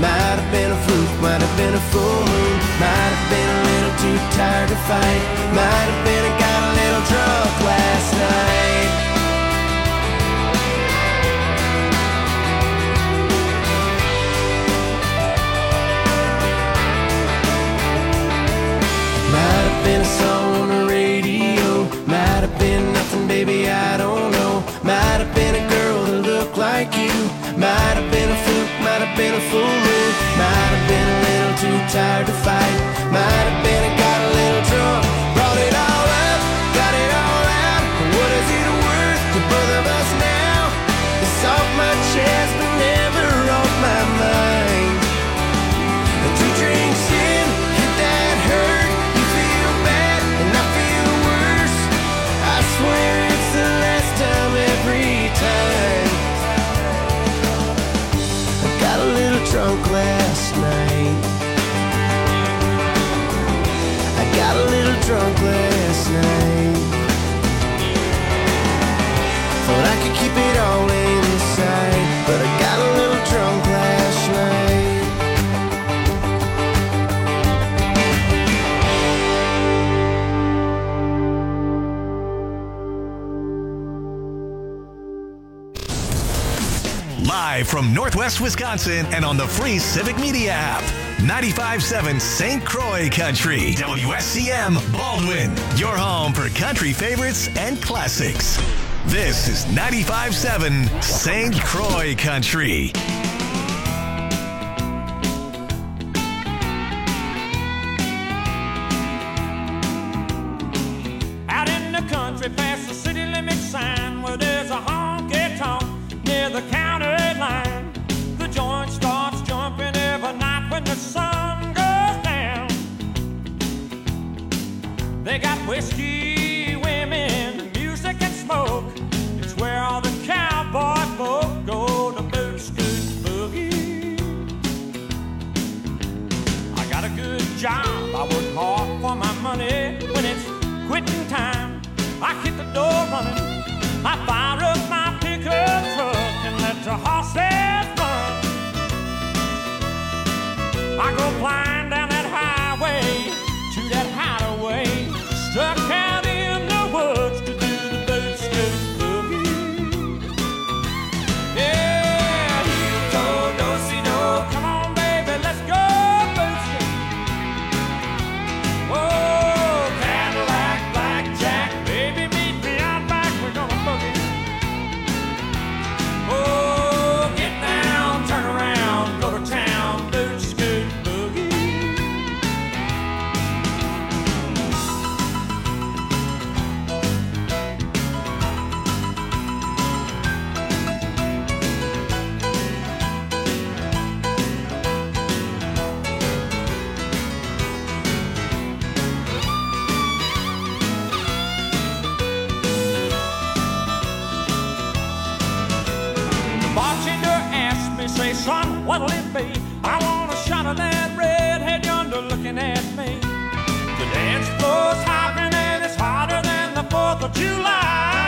Might have been a fluke, might have been a full moon. Might have been a little too tired to fight. Might have been I got a little drunk last night. Might have been a song on the radio. Might have been nothing, baby, I don't know. Might have been a girl that looked like you. Might have been a fluke, might have been a full moon. Might have been a little too tired to fight. Might have been I got a little drunk. Brought it all up, got it all out. What is it worth to both of us now? It's off my chest but never off my mind. And 2 drinks in, hit that hurt. You feel bad and I feel worse. I swear it's the last time every time. I got a little drunk last night. I got a little drunk last night. Thought I could keep it all inside, but I got a little drunk last night. Live from Northwest Wisconsin and on the free Civic Media app. 95.7 St. Croix Country. WSCM Baldwin. Your home for country favorites and classics. This is 95.7 St. Croix Country. Out in the country past the city limit sign where there's a honky-tonk near the county line. The joint starts jumping every night when the sun goes down. They got whiskey, women, music and smoke. It's where all the cowboy folk go to boot scoot boogie. I got a good job, I work hard for my money. When it's quitting time, I hit the door running. I fire up my pickup truck and let the horses run. I go flying down that highway to that hideaway, stuck out in the woods to do the boot scoot boogie. Yeah, heel toe, do-si-do, come on baby, let's go boot scoot. Oh, Cadillac, blackjack, baby, meet me out back, we're gonna boogie. Oh, get down, turn around, go to town, boot scoot boogie. The bartender asked me, say, son, what'll it be? I want a shot of that redhead yonder looking at me. The dance floor's hopping and it's hotter than the 4th of July.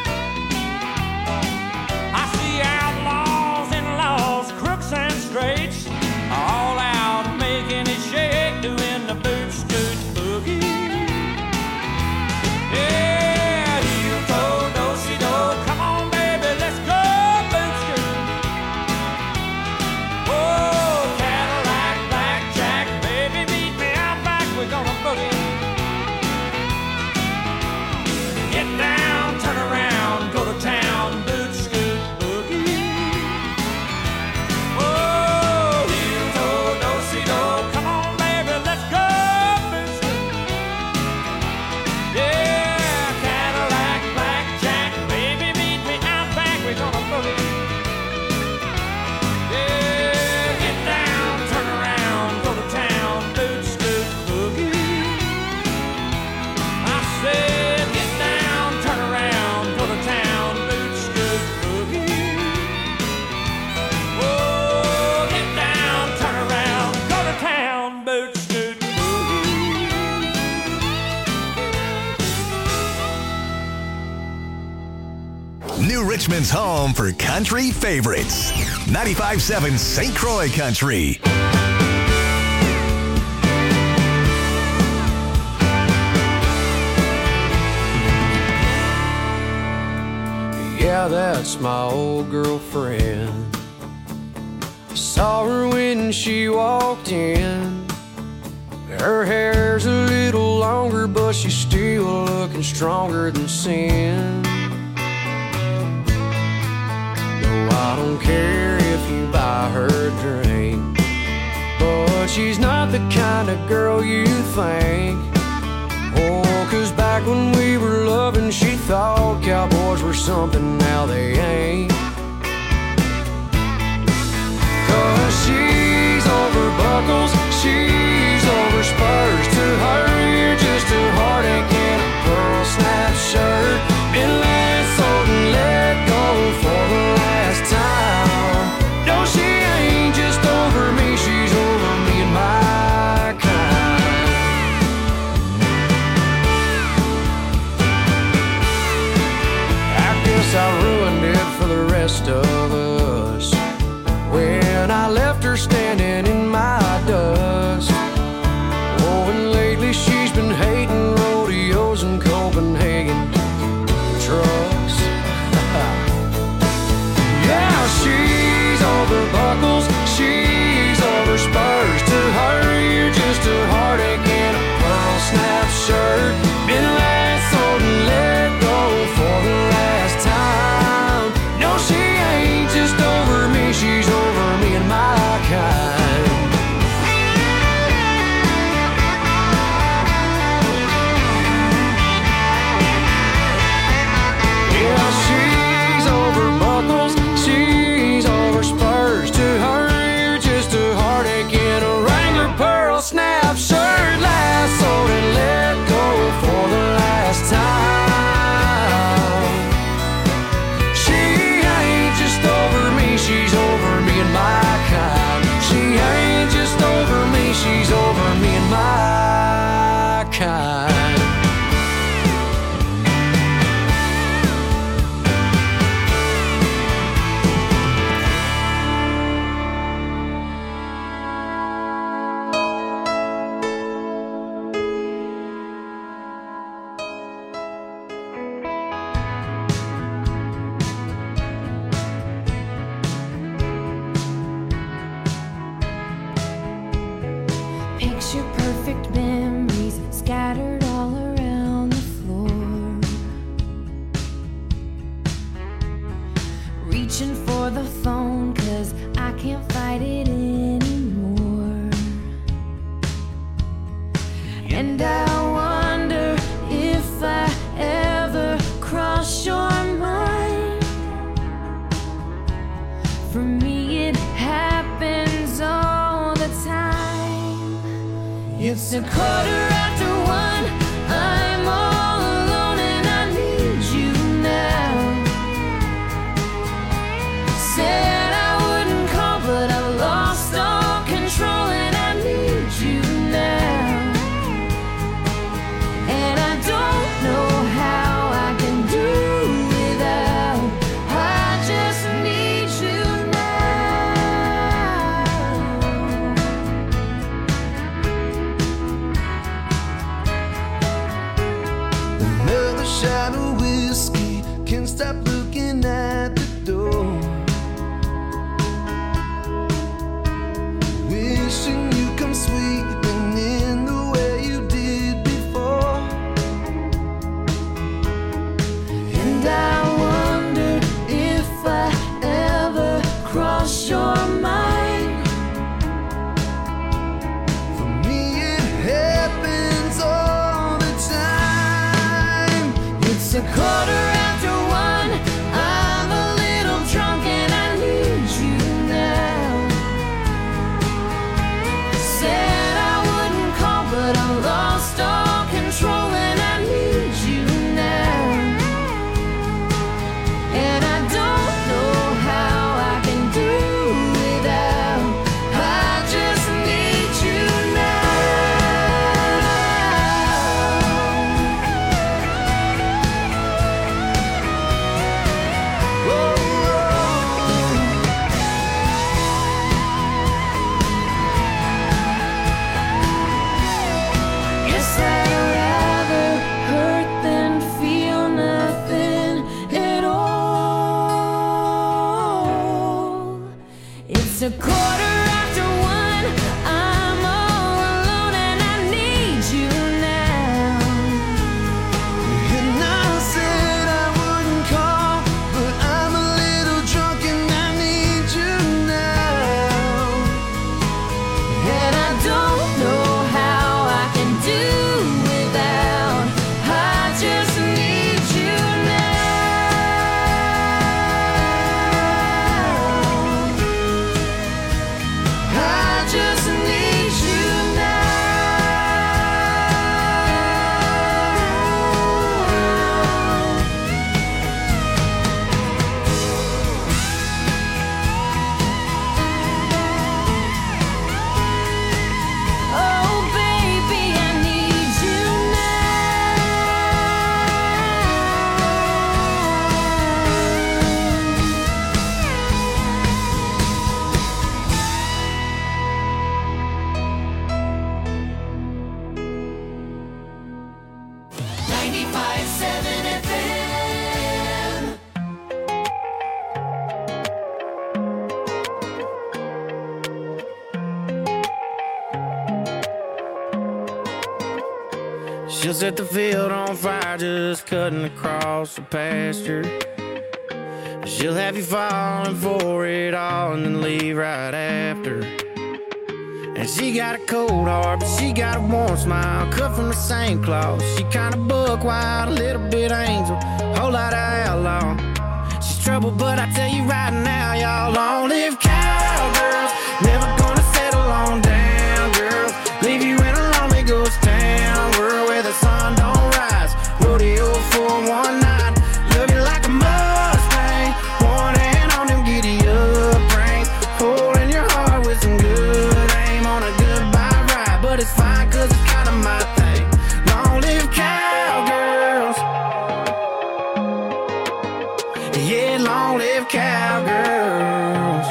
I see outlaws, in-laws, crooks and straights, all out making it shake, doing the boot scoot boogie. Yeah, heel toe, do-si-do, come on baby, let's go boot scoot. Oh, Cadillac, blackjack, baby, meet me out back, we're gonna boogie. Get down, turn New Richmond's home for country favorites. 95.7 St. Croix Country. Yeah, that's my old girlfriend. I saw her when she walked in. Her hair's a little longer, but she's still looking stronger than sin. No, I don't care if you buy her a drink, but she's not the kind of girl you think. Oh, 'cause back when we were loving, she thought cowboys were something, now they ain't. 'Cause she's over buckles, she's over spurs. To her, you're just a heartache in a pearl snap shirt. Been let sold and let go for the last time. No, she ain't just over me, she's over me and my kind. I guess I ruined it for the rest of us when I left her standing in my dust. Oh, and lately she's been hating rodeos in Copenhagen trucks. Yeah, she's over buckles, she's over spurs. To her, you're just a heartache in a pearl snap shirt. Been last sold and let go for the last time. No, she ain't just over me, she's over me and my kind. Yeah, she's over buckles, she's over spurs. To her, you're just a heartache in a Wrangler pearl snap shirt. Last sold and let go for the last time. She ain't just over me, she's over me and my kind. She ain't just over me, she's over me and my kind. Picture perfect memories scattered all around the floor. Reaching for the phone 'cause I can't fight it anymore. And I wonder if I ever cross your mind. For me it happens all the time. It's a quarter after one, I'm all alone and I need you now. Said I wouldn't call, but I've lost all control and I need you now. And I don't know how I can do without. I just need you now. Another shot of whiskey, can't stop looking at the door. Wishing you come sweeping in the way you did before. And I wonder if I ever cross your mind. For me it happens all the time. It's a quarter after one, I'm alone. It's 1:15. I'm all alone and I need you now. And I said I wouldn't call, but I'm a little drunk and I need you now. And I don't know how I can do without. I just need you now. I just need you now. Oh, baby, I need you now. 95.7 FM. She'll set the field on fire just cutting across the pasture. She'll have you falling for it all and then leave right after. And she got a cold heart, but she got a warm smile, cut from the same cloth. She kinda buck wild, a little bit angel, whole lot of outlaw. She's trouble, but I tell you right now, y'all, long live cowgirls. Never gonna settle on down, girls. Leave you in a lonely ghost town, world where the sun don't rise. Rodeo for one night, love you like a Mustang. One hand on them giddy up reins, holding your heart with some good aim on a goodbye ride. But it's fine, cause it's kinda my thing. Long live cowgirls. Yeah, long live cowgirls.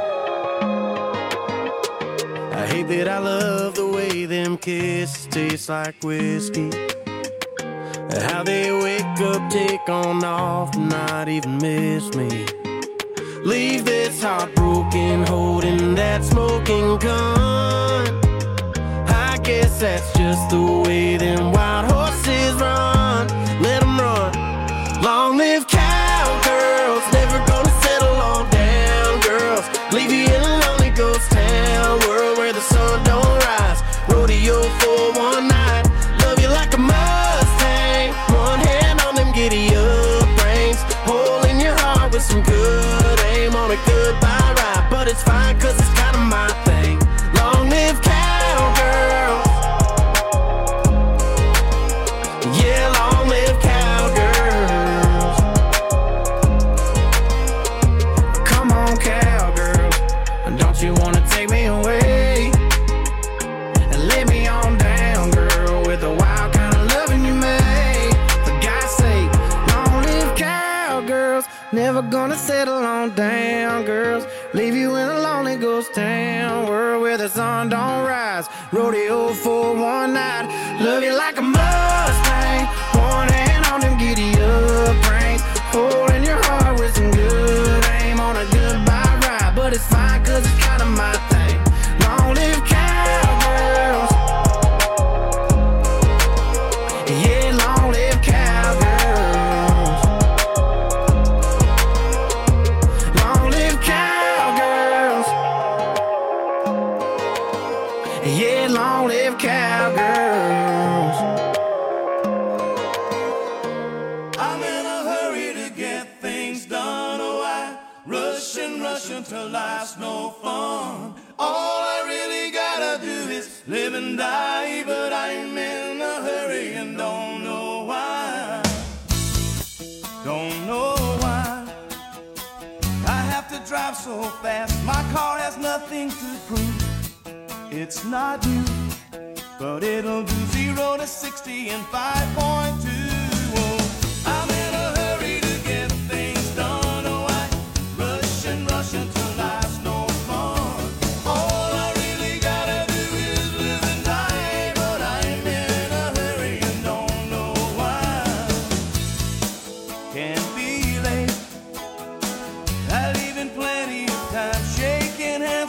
I hate that I love the way them kisses taste like whiskey. How they wake up, take on off, not even miss me. Leave this heartbroken, holding that smoking gun. I guess that's just the way them wild horses run. Let them run. Long live cowgirls, never gonna settle on down, girls. Leave you in a lonely ghost town, world where the sun don't rise. Rodeo for one night, love you like a Mustang. One hand on them giddy up reins, holding your heart with some good aim on a goodbye ride. But it's fine, cause it's kinda my thing. Long live cowgirls. Yeah, long live cowgirls. Come on, cowgirls, don't you wanna take me away and lay me on down, girl, with the wild kind of loving you made. For God's sake, long live cowgirls. Never gonna settle on down, girls. Leave you in a lonely ghost town, world where the sun don't rise. Rodeo for one night, love you like a Mustang. One hand on them giddy up reins, holding your heart with some good aim on a goodbye ride. But it's fine, cause it's kinda my thing. Long live cowgirls. Yeah, long live cowgirls. Long live cowgirls. Yeah, long live cowgirls. I'm in a hurry to get things done. Oh, I rush until life's no fun. All I really gotta do is live and die, but I'm in a hurry and don't know why. Don't know why I have to drive so fast. My car has nothing to prove. It's not new, but it'll do 0 to 60 in 5.2. Oh, I'm in a hurry to get things done. Oh, I rush until life's no fun. All I really gotta do is live and die, but I'm in a hurry and don't know why. Can't be late. I leave in plenty of time, shaking hands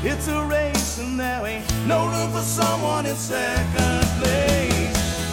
It's a race and there ain't no room for someone in second place.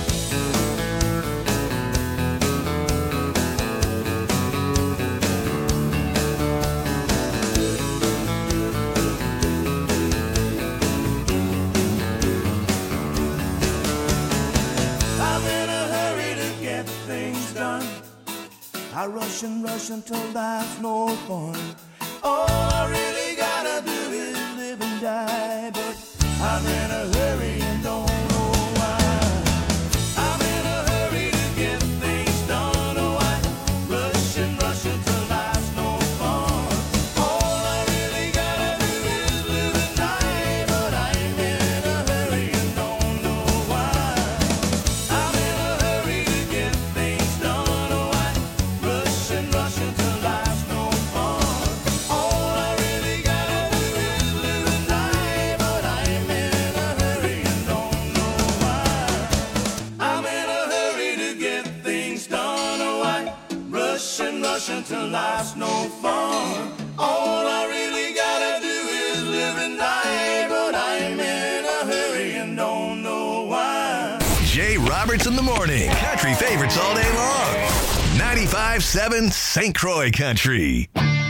I'm in a hurry to get things done. I rush and rush until there's no fun. All I really gotta do is live and die, but I'm in a hurry and don't know why. I'm in a hurry to get things done. Oh, I rush and rush until there's no fun. All I really gotta do is live and die, but I'm in a hurry and don't know why. I'm in a hurry to get things done. Oh, I rush and rush until there's no fun. All I really gotta do is live and die, but I'm in a hurry and don't know why. I'm in a hurry to get things done. Oh, I rush and rush until life's no fun. All I really gotta do is live and die, but I'm in a hurry and don't know why. Jay Roberts in the morning. Country favorites all day long. 95.7 St. Croix Country.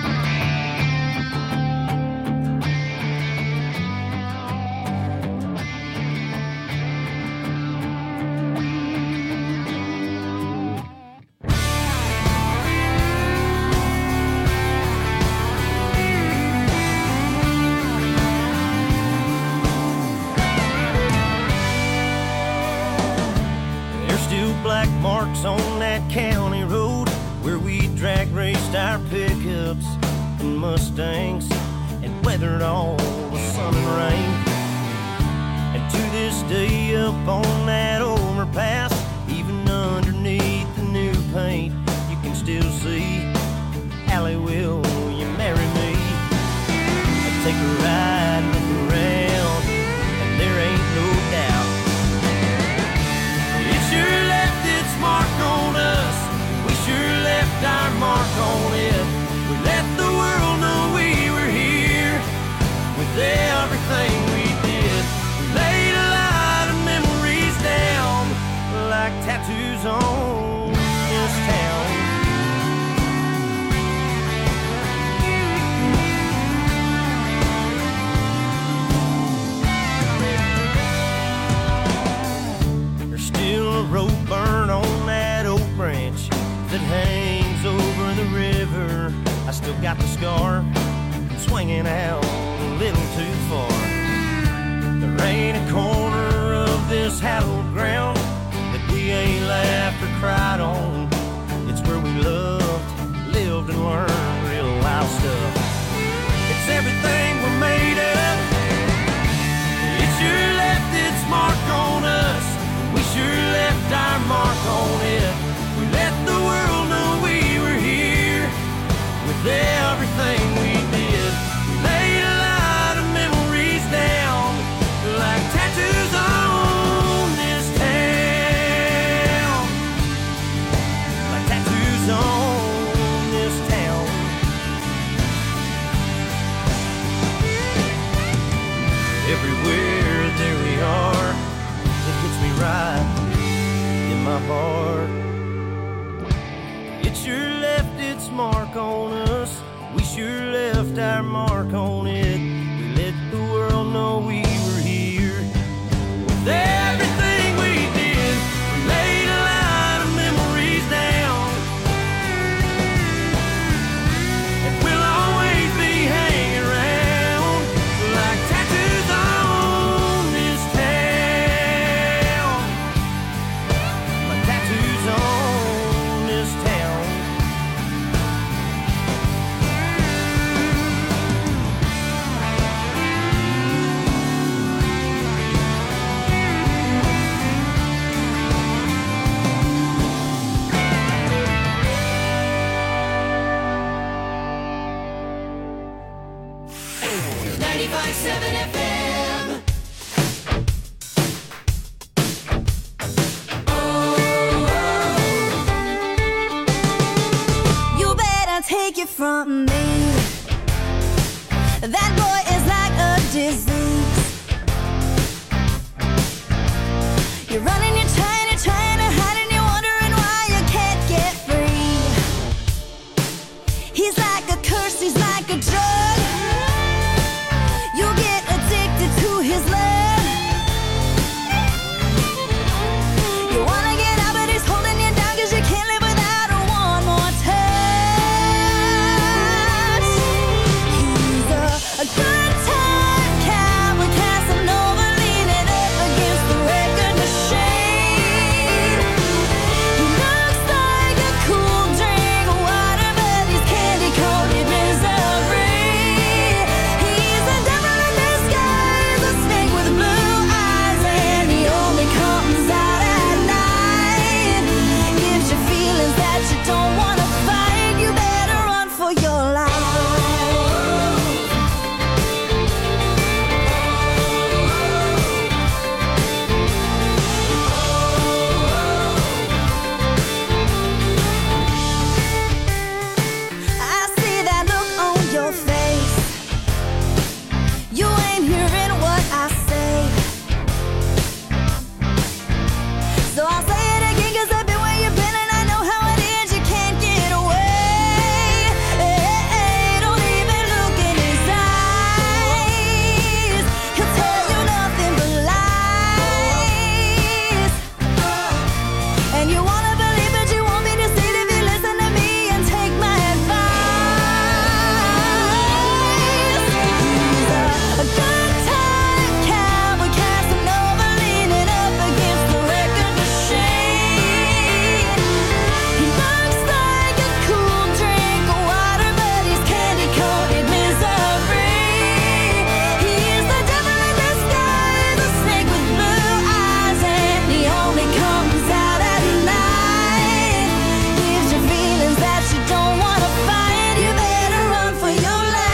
There's still black marks on that county road where we drag raced our pickups and Mustangs and weathered all the sun and rain. And to this day up on that overpass, even underneath the new paint, you can still see Allie, will you marry me? I take a ride, look around, and there ain't no doubt it sure left its mark on us. We sure left our mark on it. We let the world know we were here with everything we did. We laid a lot of memories down like tattoos on this town. There's still a rope burn on that oak branch that hangs over the river. I still got the scar from swinging out a little too far. There ain't a corner of this hallowed ground that we ain't laughed or cried on. It's where we loved, lived, and learned real wild stuff. It's everything we're made of. It sure left its mark on us. We sure left our mark on it. We let the world know we were here with everything we did. We laid a lot of memories down like tattoos on this town. Like tattoos on this town. Everywhere there we are, it hits me right in my heart. It sure left its mark on us. We sure left our mark on it. We let the world know we were here with everything we did. We laid a lot of memories down, and we'll always be hanging around like tattoos on this town. Like tattoos on this town. You better take it from me. That boy is like a So I'll say it again, 'cause I've been where you've been and I know how it is. You can't get away. Don't even look in his eyes. He'll tell you nothing but lies. And you wanna believe it, you won't be deceived if you listen to me and take my advice. He's a good time cowboy, Casanova, leaning up against the record machine. He looks like a cool drink of water, but he's candy-coated misery. He's the devil in disguise, a snake with blue eyes, and he only comes out at night. Gives you feelings that you don't want to find. You better run for your life.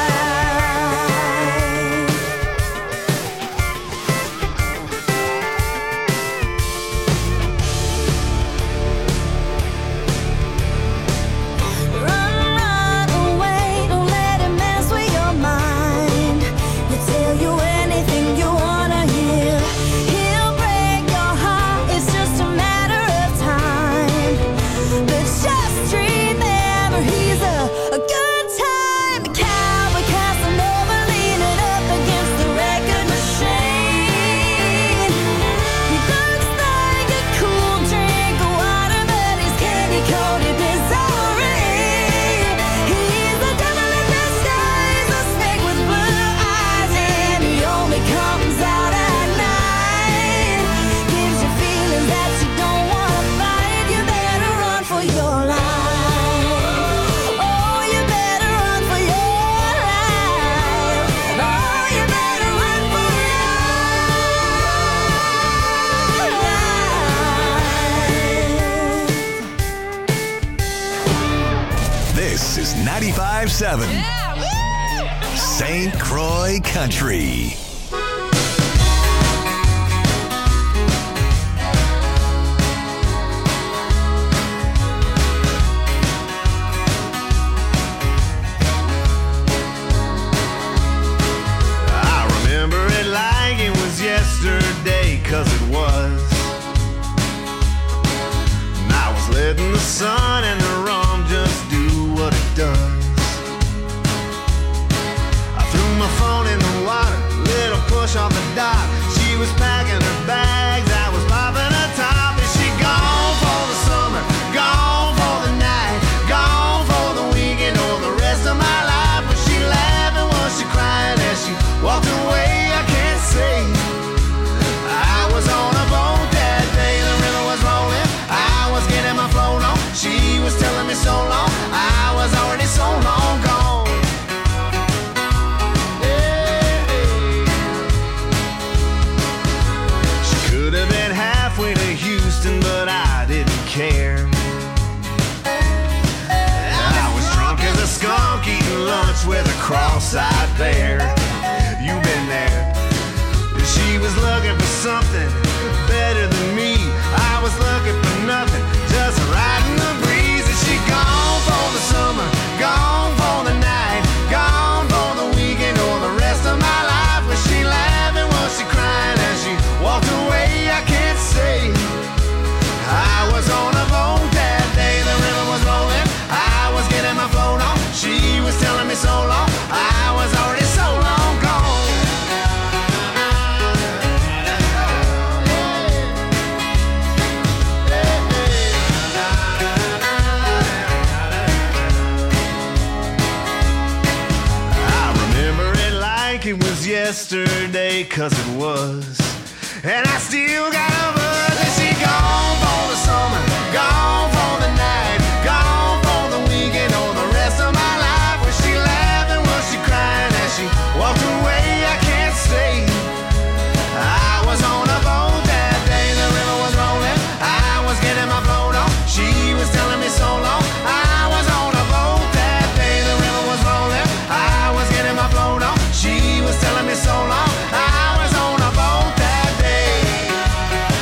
Run away, don't let him mess with your mind. He'll tell you anything you wanna hear. He'll break your heart, it's just a matter of time. But just remember, he's a good time cowboy, Casanova, leaning up against the record machine. He looks like a cool drink of water, but he's candy-coated misery. He's the devil in disguise, a snake with blue eyes, and he only comes out at night. Gives you feelings that you don't want to fight. You better run for your life. Oh, you better run for your life. Oh, you better run for your life. This is 95.7 St. Croix Country. I remember it like it was yesterday, 'cause it was. And I was letting the sun and the rum just do what it does. I threw my phone in the water, little push off the dock. She was packing her bags, I was popping her top. Is she gone for the summer, gone for the night, gone for the weekend or the rest of my life? Was she laughing, was she crying as she walked away? I can't say. I was on a boat that day, the river was rolling, I was getting my float on. She was telling me so long, I was already so long gone. She could have been halfway to Houston, but I didn't care. I was drunk as a skunk, eating lunch with a cross-eyed bear. You've been there. She was looking for something better than me. I was looking for nothing, just riding the breeze. Is she gone for the summer, gone for the night, gone for the weekend or the rest of my life? Was she laughing, was she crying as she walked away? I can't say. I was on a boat that day, the river was rolling, I was getting my float on. She was telling me so long, I was already so long gone. I remember it like it was yesterday, 'cause it was. And I still got a buzz. Is she gone for the summer, gone for the night, gone for the weekend or the rest of my life? Was she laughing, was she crying as she walked away? I can't say. I was on a boat that day, the river was rolling, I was getting my float on. She was telling me so long, I was on a boat that day, the river was rolling, I was getting my float on. She was telling me so long, I was on a boat that day.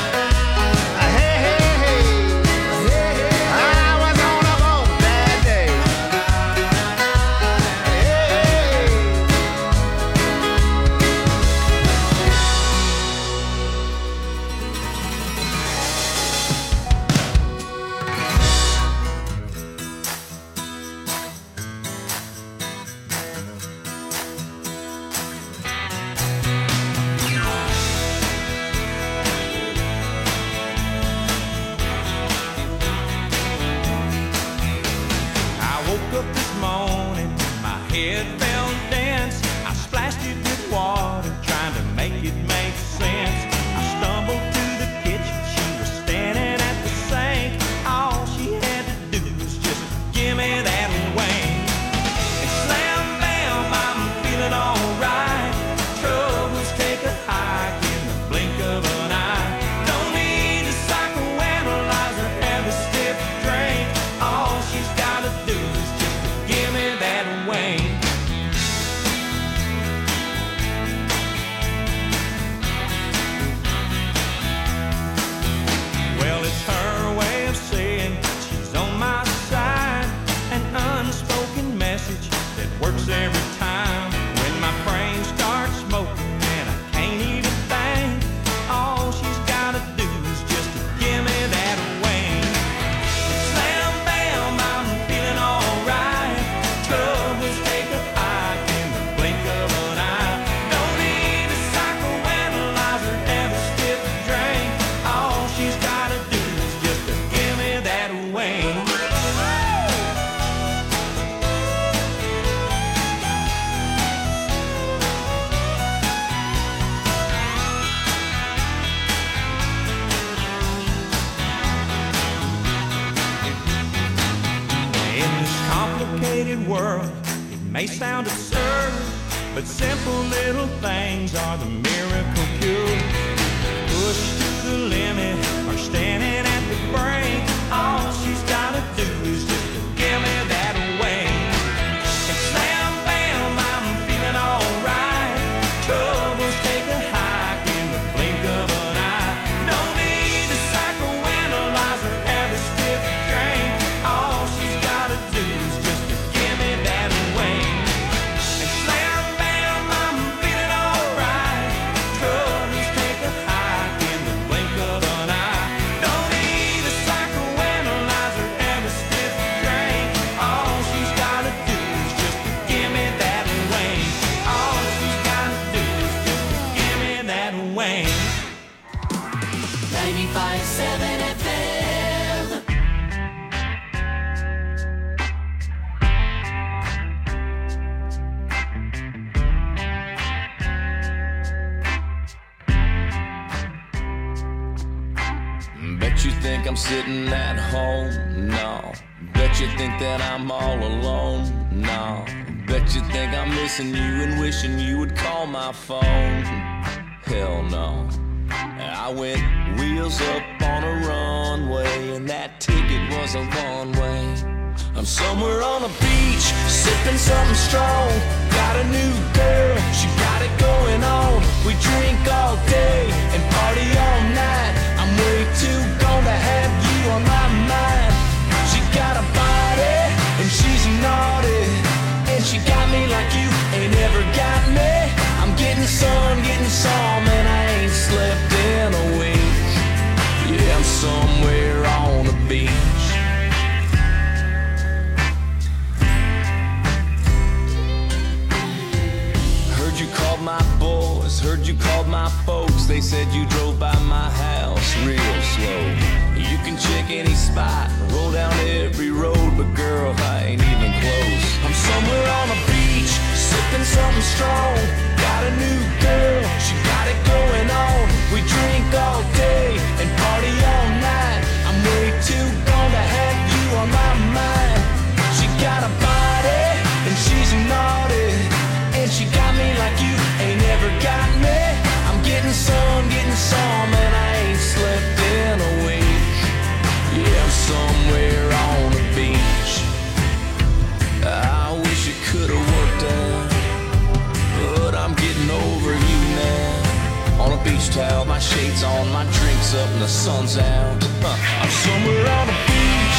complicated world. It may sound absurd, but simple little things are the miracle cure. Pushed to the limit or standing at the brink, all she's gotta do is just to give me that wing. And slam bam, I'm feeling alright. Troubles take a hike in the blink of an eye. No need to psychoanalyze or have a stiff drink. All she's gotta do is just to give me that wing. And slam bam, I'm feeling alright. Troubles take a hike in the blink of an eye. No need to psychoanalyze or have a stiff drink. All she's gotta do is just to give me that wing. All she's gotta do is just to give me that wing. 95.7 FM. Bet you think I'm sitting at home? No. Bet you think that I'm all alone? No. Bet you think I'm missing you and wishing you would call my phone? Hell no. I went wheels up on a runway, and that ticket was a one-way. I'm somewhere on a beach, sipping something strong. Got a new girl, she got it going on. We drink all day and party all night. I'm way too gone to have you on my mind. She got a body and she's naughty, and she got me like you ain't ever got me. I'm getting some, and I ain't slept in a week. Yeah, I'm somewhere on the beach. Heard you called my boys, heard you called my folks. They said you drove by my house real slow. You can check any spot, roll down every road, but girl, I ain't even close. I'm somewhere on a beach, sipping something strong. Got a new girl, she got it going on. We drink all day and party all night. I'm way too gone to have you on my mind. She got a body and she's naughty, and she got me like you ain't ever got me. I'm getting some, and I ain't slept in a week. Yeah, I'm somewhere on the beach. I wish it could've worked out, but I'm getting over you now. On a beach towel, my shades on, my drinks up, and the sun's out. I'm somewhere on the beach.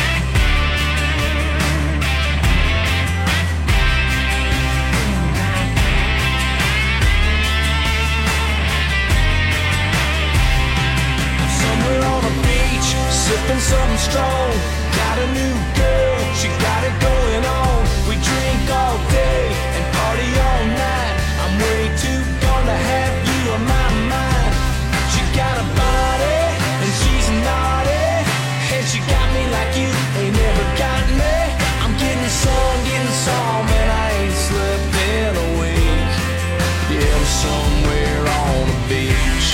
Somewhere on the beach, sipping something strong. Got a new girl, she got it going on. We drink all day and party all night. I'm way too gone to have you on my mind. She got a body and she's naughty, and she got me like you ain't never got me. I'm getting some, and I ain't slept in a week. Yeah, I'm somewhere on the beach.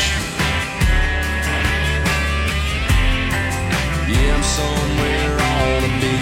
Yeah, I'm somewhere on the beach.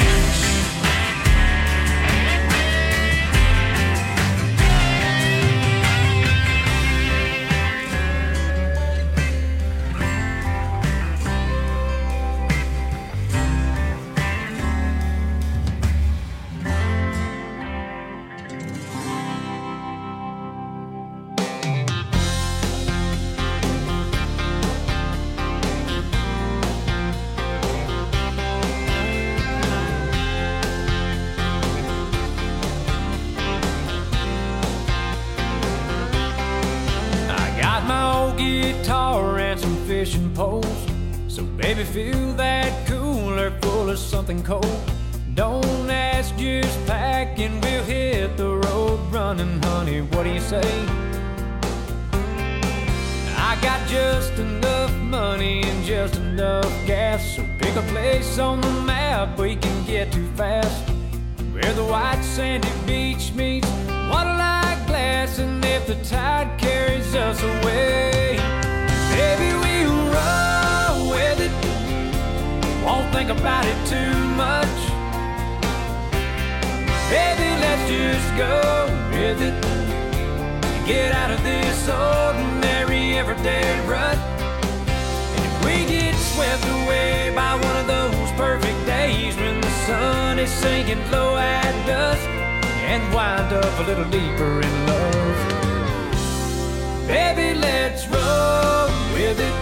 Guitar and some fishing poles, so baby fill that cooler full of something cold. Don't ask, just pack and we'll hit the road running, honey, what do you say? I got just enough money and just enough gas, so pick a place on the map we can get to fast, where the white sandy beach meets water-like glass. And if the tide carries us away, baby, we'll roll with it, won't think about it too much. Baby, let's just go with it. Get out of this ordinary everyday rut. And if we get swept away by one of those perfect days when the sun is sinking low at dusk and wind up a little deeper in love, baby, let's roll with it.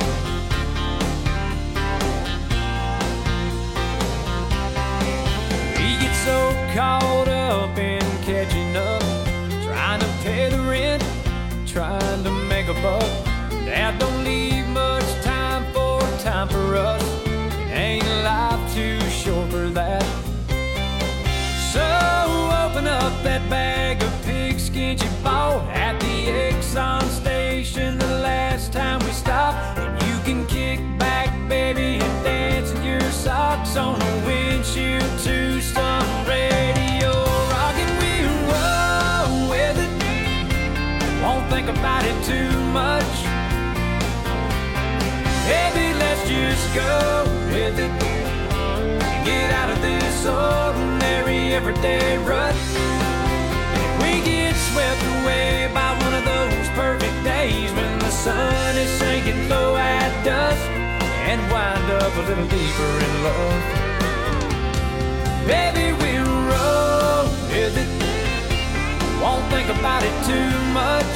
We get so caught up in catching up, trying to pay the rent, trying to make a buck, that don't leave much time for us. It ain't life too short for that. So open up that bag of pigskin you bought at the Exxon station the last time we stopped, and you can kick back, baby, and dance in your socks on the windshield to some radio rock, and we roll with it. Won't think about it too much. Baby, let's just go with it. Get out of this ordinary everyday rut. If we get swept away by one of those perfect days when the sun is sinking low at dusk and wind up a little deeper in love, baby, we'll roll with it. Won't think about it too much.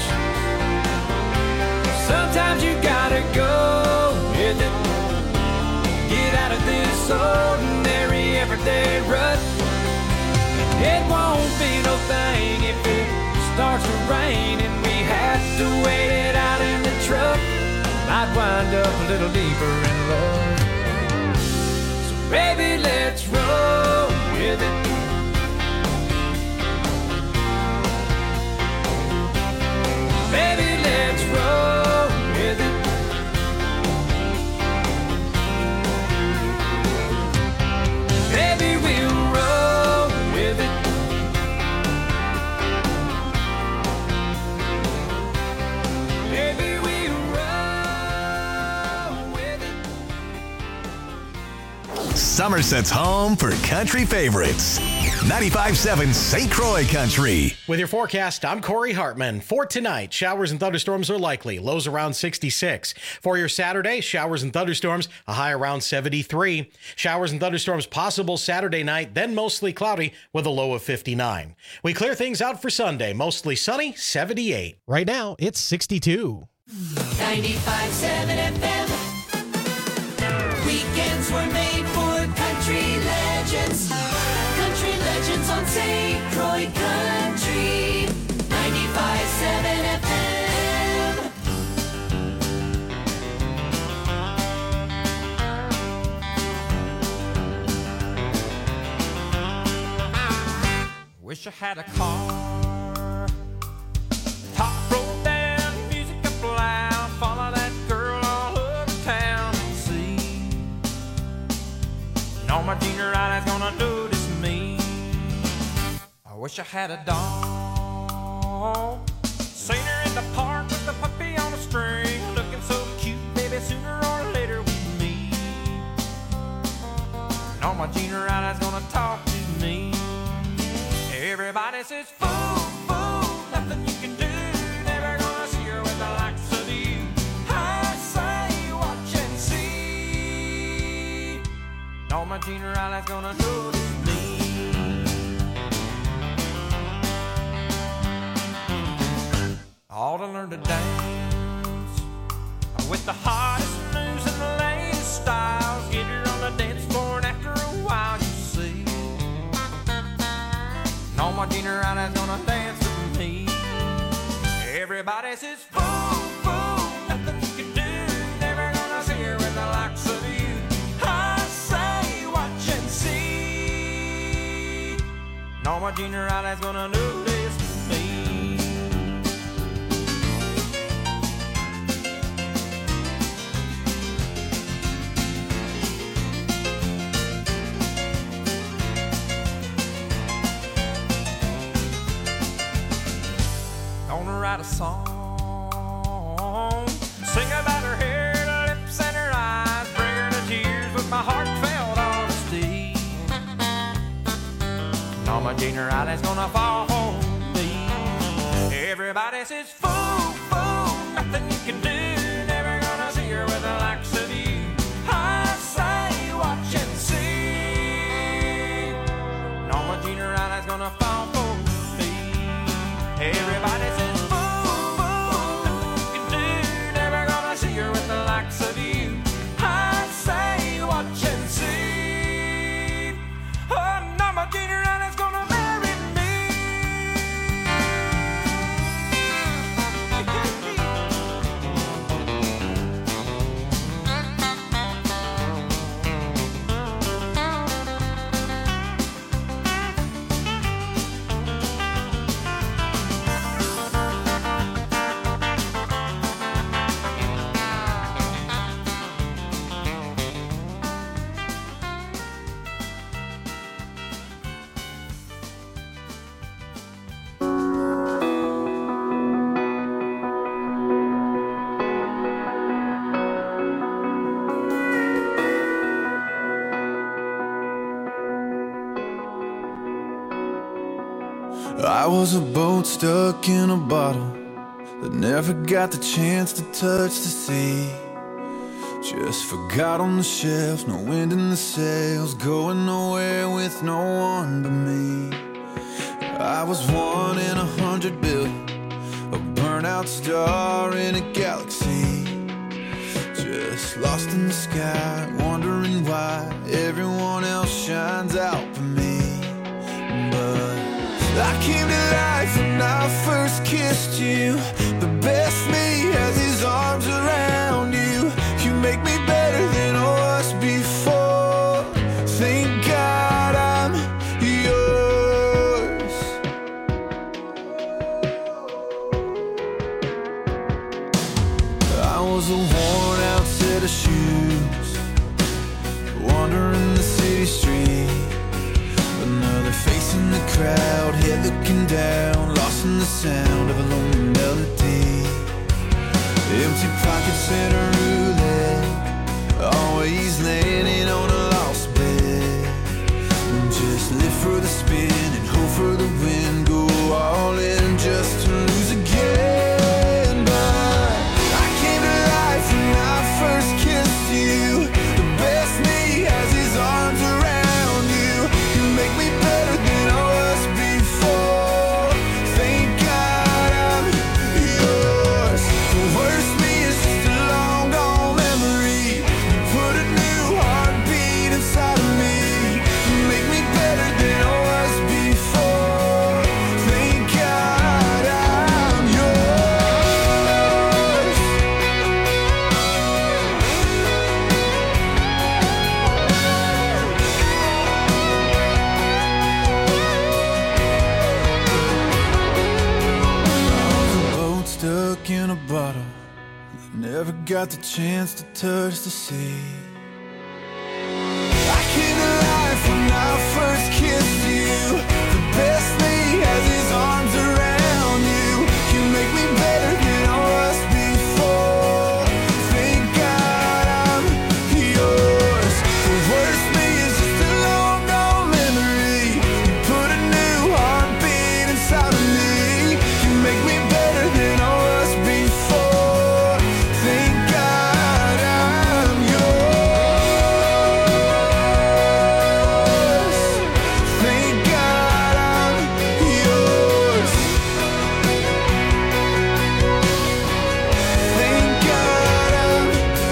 Sometimes you gotta go with it. Get out of this ordinary everyday rut. It won't be no thing if it starts to rain and we have to wait it out in the truck. Might wind up a little deeper in love. So baby, let's roll with it. Baby, let's roll with it. Baby, we'll roll with it. Baby, we'll roll with it. Somerset's home for country favorites. 95.7 St. Croix Country. With your forecast, I'm Corey Hartman. For tonight, showers and thunderstorms are likely. Lows around 66. For your Saturday, showers and thunderstorms, a high around 73. Showers and thunderstorms possible Saturday night, then mostly cloudy with a low of 59. We clear things out for Sunday, mostly sunny, 78. Right now, it's 62. 95.7 FM. Weekends were made for country legends. Country legends on St. Croix Country. 95.7 FM. Wish I had a car. Top rolled down, music up loud. Follow that girl all over town and see. And all my junior eyes gonna notice me. I wish I had a dog. Seen her in the park with the puppy on a string, looking so cute, baby, sooner or later we meet. And all my junior eyes gonna talk to me. Everybody says, fool, fool, nothing you can do. Never gonna see her with the likes of you. I say, watch and see. And all my junior eyes gonna notice me. All to learn to dance with the hottest moves and the latest styles. Get her on the dance floor and after a while you see. And all my junior eyes gonna dance with me. Everybody says, fool, fool, nothing you can do. Never gonna see her with the likes of you. I say, watch and see. And all my junior eyes gonna notice me. Write a song, sing about her hair, her lips, and her eyes, bring her to tears with my heartfelt honesty. And all my Norma Jean Riley's gonna fall for me. Everybody says, fool, fool, nothing you can do. Never gonna see her with the likes of you. I say, watch and see. Norma Jean Riley's gonna fall for me. Everybody says, fool, fool, nothing you can do. Never gonna see her with the likes of you. I say, watch and see. Oh, Norma Jean Riley's gonna marry me. I was a boat stuck in a bottle that never got the chance to touch the sea. Just forgot on the shelf, no wind in the sails, going nowhere with no one but me. I was 1 in 100 billion, a burnout star in a galaxy. Just lost in the sky, wondering why everyone else shines out for me. But I came to life when I first kissed you. The best me has his arms around you. You make me better than I was before. Thank God I'm yours. I was a worn out set of shoes, wandering the city street. Another face in the crowd, head looking down, lost in the sound of a lonely melody. Empty pockets and a roulette, always landing on a lost bet. Just live for the spin and hope for the win, go all in just to lose again. But I came to life when I first kissed you. The best me has his arms around you. You make me better than I was before. Thank God I'm yours. The worst me is just a long gone memory. You put a new heartbeat inside of me. You make me better than I was before. Thank God I'm yours. I was a boat stuck in a bottle that never got the chance to touch the sea. I came to life when I first kissed you. The best me has his arms around you. You make me better than I was before. Thank God I'm yours. The worst me is just a long gone memory. You put a new heartbeat inside of me. You make me better than I was before. Thank God I'm yours. Thank God I'm yours. Thank God I'm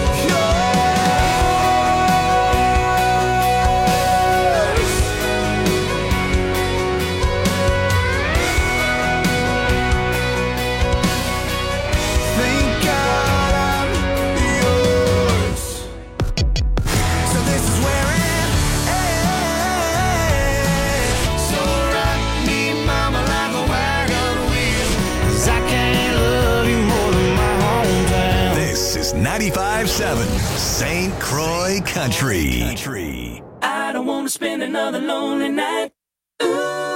yours. Thank God I'm yours. So this is where it ends. So rock me, mama, like a wagon wheel, 'cause I can't love you more than my hometown. This is 95.7 St. Croix Country. I don't want to spend another lonely night. Ooh.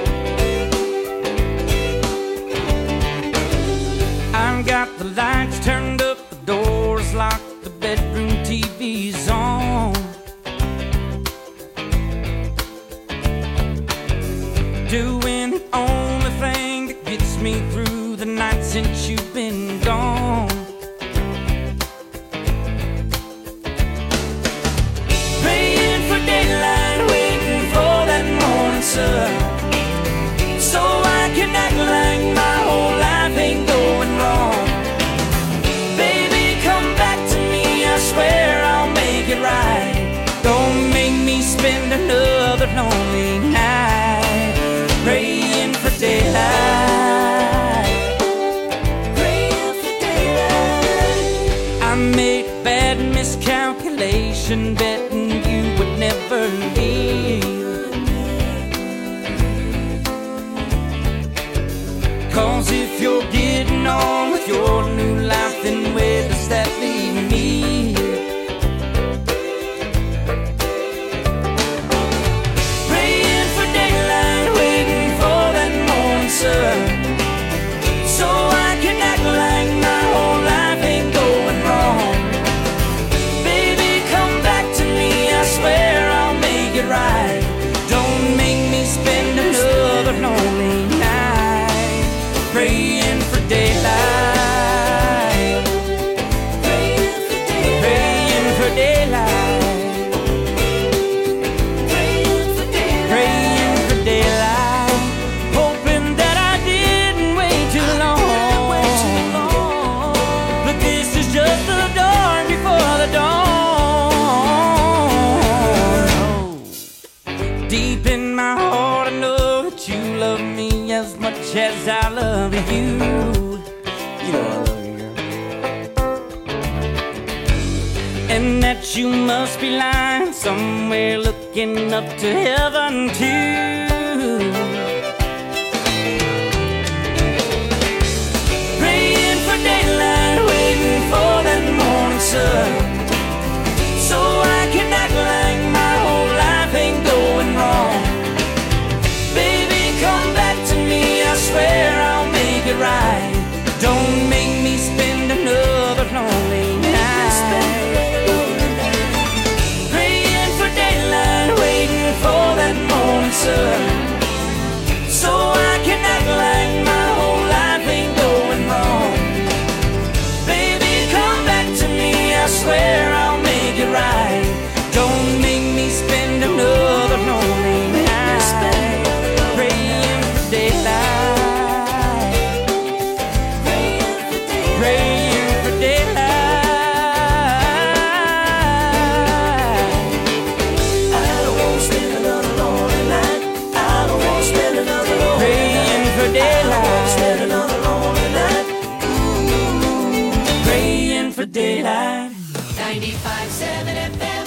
I've got the lights turned been the only thing that gets me through the night since you've been gone. Praying for daylight, waiting for that morning sun, so I can act like my whole life ain't going wrong. Baby, come back to me, I swear I'll make it right. Don't make me spend another lonely night praying for daylight. Praying for daylight. I made a bad miscalculation, betting you would never leave. 'Cause if you're getting on with your new life, then where does that leave me? Praying for daylight, waiting for that morning sun, so I can act like my whole life ain't going wrong. Baby, come back to me, I swear I'll make it right. Don't make me spend another lonely night praying for daylight. Praying for daylight. Praying for daylight. Praying for daylight. Praying for daylight. Hoping that I didn't wait too long. But this is just the dawn before the dawn. Deep in my heart I know that you love me as much as I love you. You know I love you, girl. And that you must be lying somewhere looking up to heaven too. Praying for daylight, waiting for that morning sun, so I can act like my whole life ain't going wrong. Baby, come back to me, I swear I'll make it right. Don't make me spend another lonely night praying for daylight, waiting for that morning sun, so I can act like my whole life ain't going wrong. Baby, come back to me, I swear I'll make it right. Don't make me spend another lonely night praying for daylight. Praying for daylight. Praying for daylight. I don't want to spend another lonely night. I don't want to spend another lonely night. Praying for daylight. I don't want to spend another lonely night. Praying for daylight. 95.7 FM.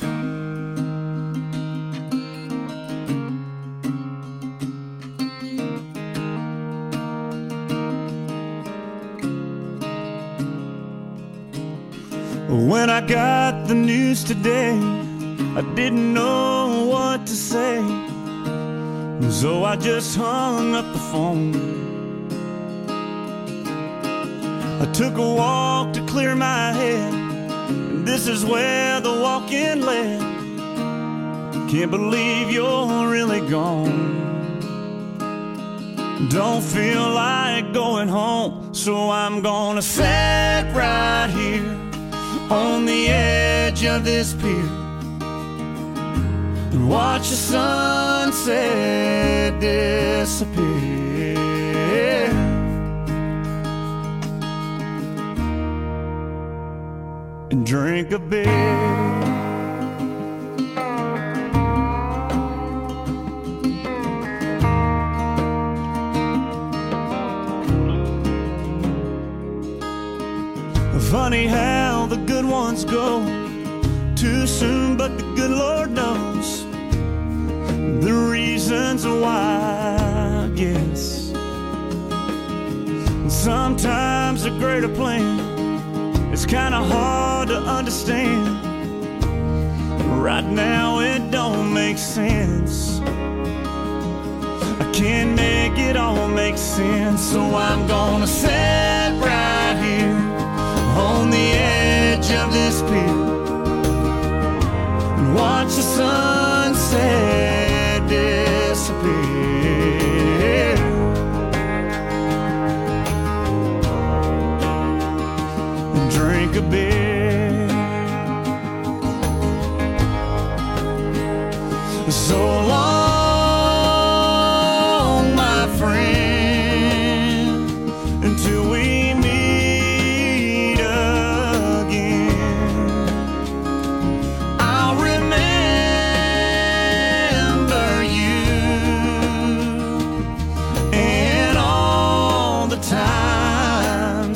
When I got the news today, I didn't know what to say, so I just hung up the phone. I took a walk to clear my head, and this is where the walk-in led. Can't believe you're really gone. Don't feel like going home, so I'm gonna sit right here on the edge of this pier and watch the sunset disappear. And drink a beer. Funny how the good ones go too soon, but the good Lord knows the reasons why, I guess. Sometimes a greater plan is kind of hard to understand. Right now it don't make sense. I can't make it all make sense, so I'm gonna sit right here on the edge of this pier and watch the sunset disappear.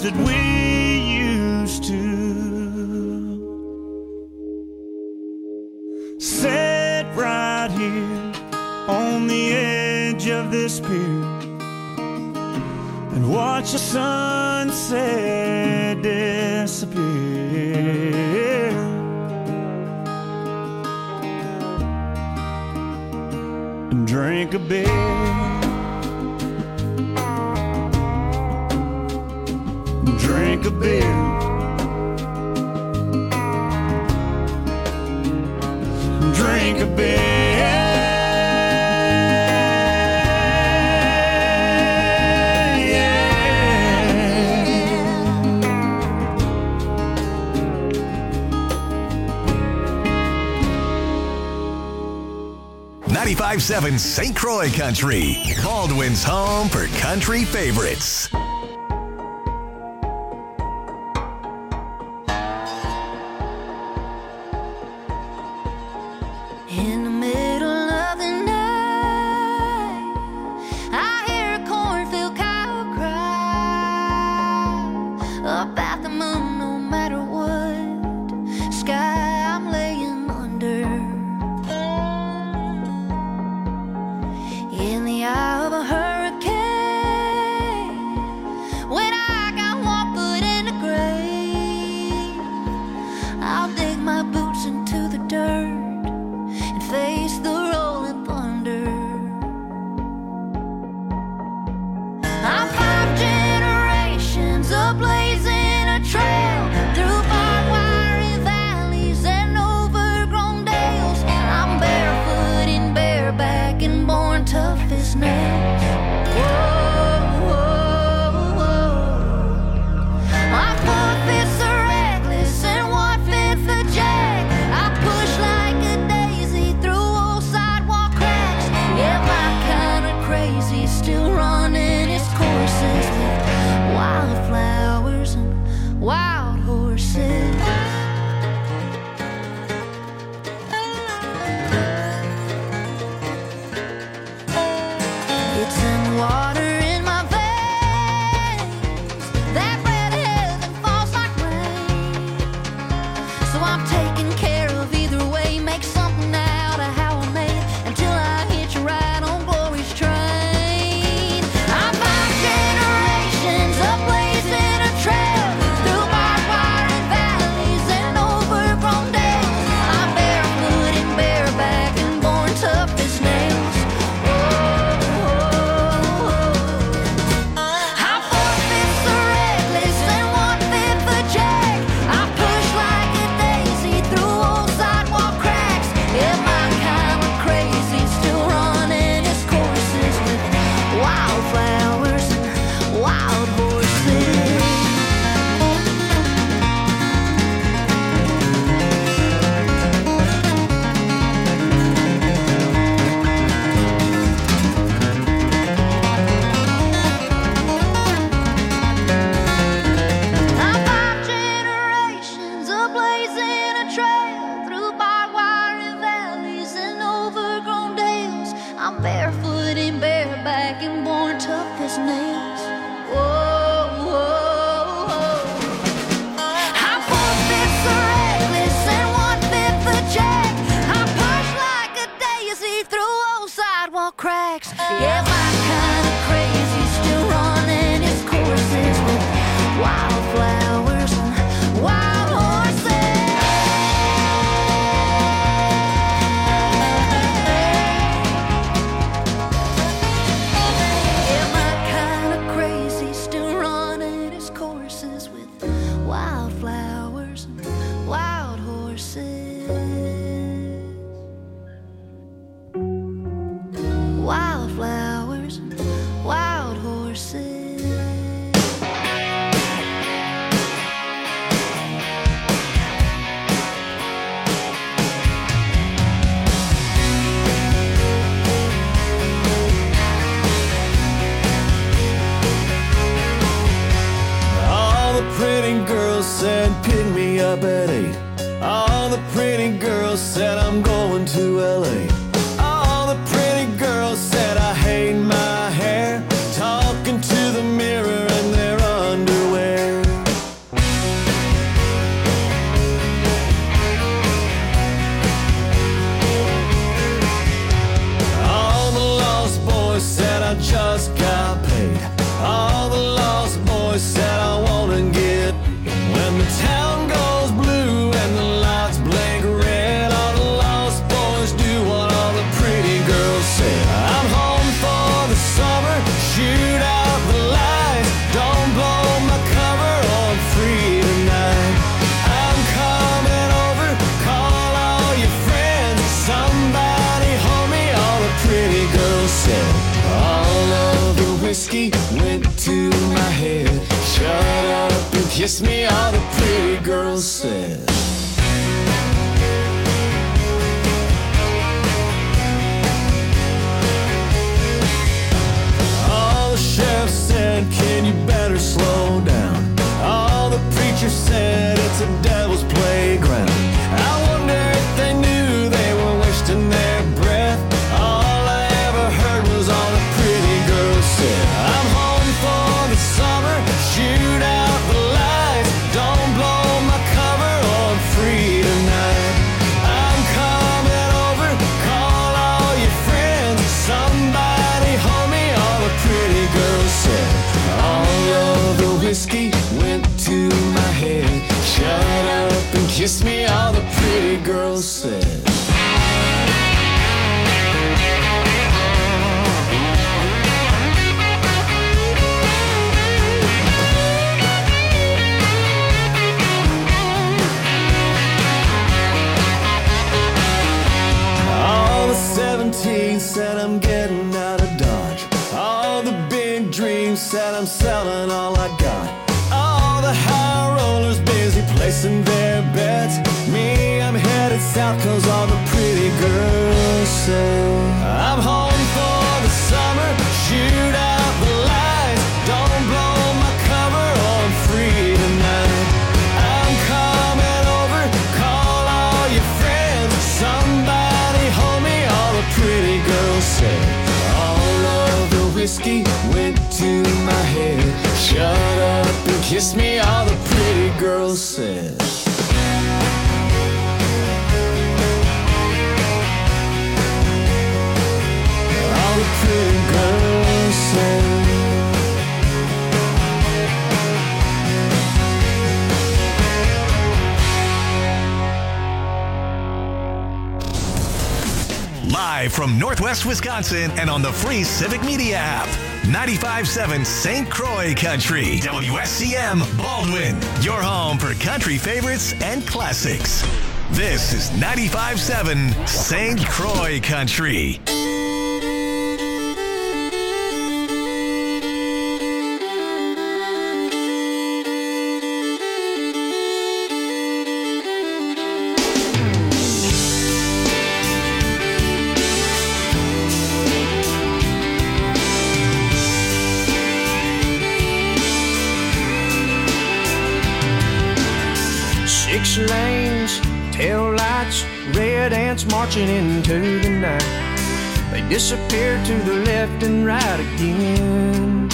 that we used to. Sit right here on the edge of this pier and watch the sunset disappear. And drink a beer. Drink a beer. Drink a beer. Yeah. 95.7 St. Croix Country, Baldwin's home for country favorites. In the middle of the night, I hear a cornfield cow cry about the moon. No matter what sky I'm laying under, in the eye of a hurricane, when I got one foot in the grave, I'll dig my boots into the dirt and face the rolling thunder. I'm 5 generations of blazing a trail through barbed wire valleys and overgrown dales. I'm barefoot and bareback and born tough as nails. Whoa, whoa, whoa. My 4/5 are reckless and 1/5 a jack. I push like a daisy through old sidewalk cracks. Yeah, my kind of crazy, still running its courses with wildflowers and wild horses. It's in the water in my veins, that bread of heaven falls like rain. So I'm taking care of either way, make something out of how I made it until I hitch a ride on glory's train. I'm 5 generations of blazing a trail through barbed wire and valleys and overgrown dales. I'm barefoot and bareback and born tough as nails. I'm 4/5 a reckless and 1/5 a jack. I push like a daisy through old sidewalk cracks. Yeah, my kind of crazy, still running its courses with wildflowers and wild horses. I'm 5 generations of blazing a trail through barbed wire and valleys and overgrown dales. I'm barefoot and bareback and born tough as nails. Whoa, whoa, whoa. I'm 4/5 a reckless and 1/5 a jack. I push like a daisy through old sidewalk cracks. Yeah, my kind of crazy, still running its courses with wildflowers and wild horses. Yeah, my kind of crazy, still running its courses with wildflowers and wild horses. Wildflowers and wild horses. All the pretty girls said pick me up at 8. All the pretty girls said I'm going to LA. All the pretty girls said I hate my hair, talking to the mirror in their underwear. shoot out the lights, don't blow my cover on free tonight. I'm coming over, call all your friends, somebody hold me, all the pretty girls said. All of the whiskey went to my head. Shut up and kiss me, all the pretty girls said. All the sheriff said, can you better slow down? All the preachers said, it's a devil's playground. I wonder if they knew they were wasting their breath. All I ever heard was all the pretty girls said. I'm home for the summer, shoot out the lights, don't blow my cover on free tonight. I'm coming over, call all your friends, somebody hold me, all the pretty girls said. All of the whiskey went to my head. Shut up and kiss me, all the pretty girls said. All the 17 said I'm getting out of Dodge. All the big dreams said I'm selling all I got. All the high rollers busy placing their bets. Me, I'm headed south cause all the pretty girls say. I'm home for the summer, shoot out the lights, don't blow my cover on free tonight. I'm coming over, call all your friends, somebody hold me, all the pretty girls say. All of the whiskey went to my head. Shut up and kiss me, all the pretty girls said. All the pretty girls said. Live from Northwest Wisconsin and on the free Civic Media app. 95.7 St. Croix Country. WSCM Baldwin. Your home for country favorites and classics. This is 95.7 St. Croix Country. Six lanes, tail lights, red ants marching into the night. They disappear to the left and right again.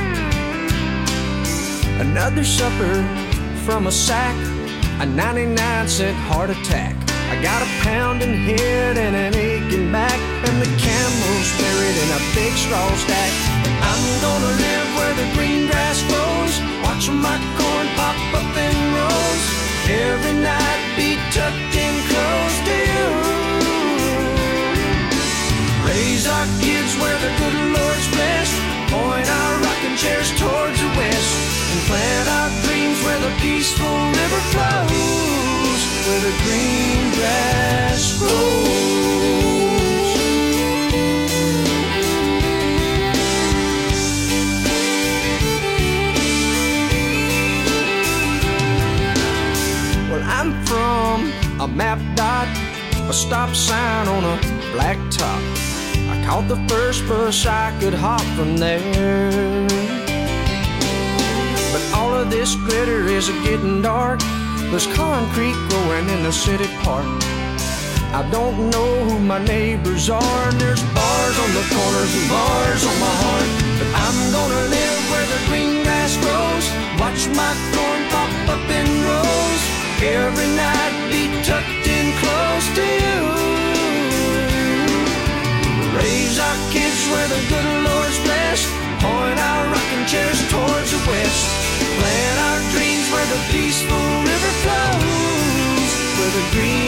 Another supper from a sack, a 99-cent heart attack. I got a pounding head and an aching back, and the camel's buried in a big straw stack. I'm gonna live where the green grass grows, watching my corn pop up in rows. Every night be tucked in close to you. Raise our kids where the good Lord's blessed, point our rocking chairs towards the west, and plant our dreams where the peaceful river flows, where the green grass grows. Well, I'm from a map dot, a stop sign on a black top. I caught the first bus I could hop from there. But all of this glitter is getting dark. There's concrete growing in the city park. I don't know who my neighbors are, and there's bars on the corners and bars on my heart. But I'm gonna live where the green grass grows, watch my corn pop up in rows. Every night